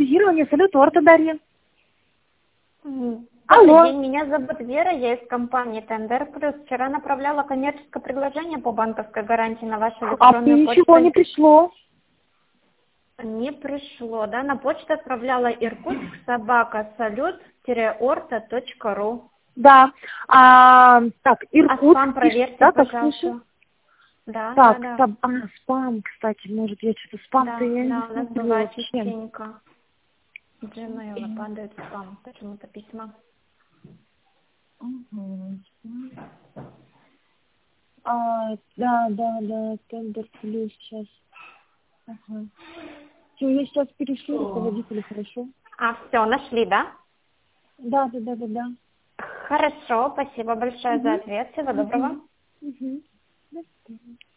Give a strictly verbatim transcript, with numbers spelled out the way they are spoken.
бронирование, салют, торта Дарья. Добрый Алло. день, меня зовут Вера, я из компании Тендер Плюс. Вчера направляла коммерческое предложение по банковской гарантии на вашу А электронную ничего почту. не пришло. Не пришло, да? На почту отправляла иркутск собака салют-орта точка ру. Да. А, так, Иркутск. А спам пишет, проверьте, да, как пожалуйста. слышу? Да, Так, да, да. там, а, спам, кстати, может, я что-то спам-то Да, я не да, у нас смотрю бывает вообще. частенько. Gmail падает в спам, почему-то письма. Мгм. А, да, да, да, Тендер Плюс сейчас. Ага. Все, я сейчас перешлю руководителю, хорошо? А, все, нашли, да? Да, да, да, да, да. Хорошо, спасибо большое за Угу. ответ. Всего доброго. Угу. Угу.